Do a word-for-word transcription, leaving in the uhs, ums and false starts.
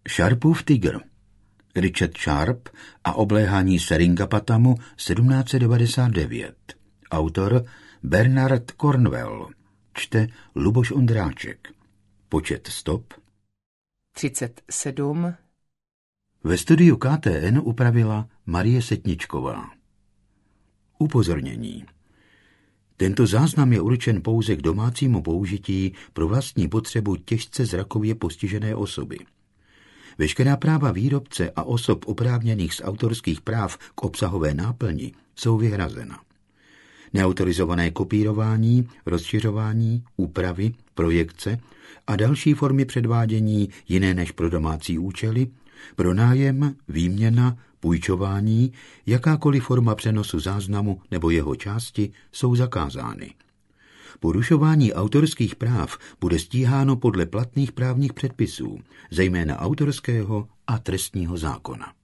Sharpův tygr. Richard Sharp a obléhání Seringapatamu sedmnáct set devadesát devět. Autor Bernard Cornwell. Čte Luboš Ondráček. Počet stop třicet sedm. Ve studiu K T N upravila Marie Setničková. Upozornění. Tento záznam je určen pouze k domácímu použití pro vlastní potřebu těžce zrakově postižené osoby. Veškerá práva výrobce a osob oprávněných z autorských práv k obsahové náplni jsou vyhrazena. Neautorizované kopírování, rozšiřování, úpravy, projekce a další formy předvádění jiné než pro domácí účely, pro nájem, výměna, půjčování, jakákoliv forma přenosu záznamu nebo jeho části jsou zakázány. Porušování autorských práv bude stíháno podle platných právních předpisů, zejména autorského a trestního zákona.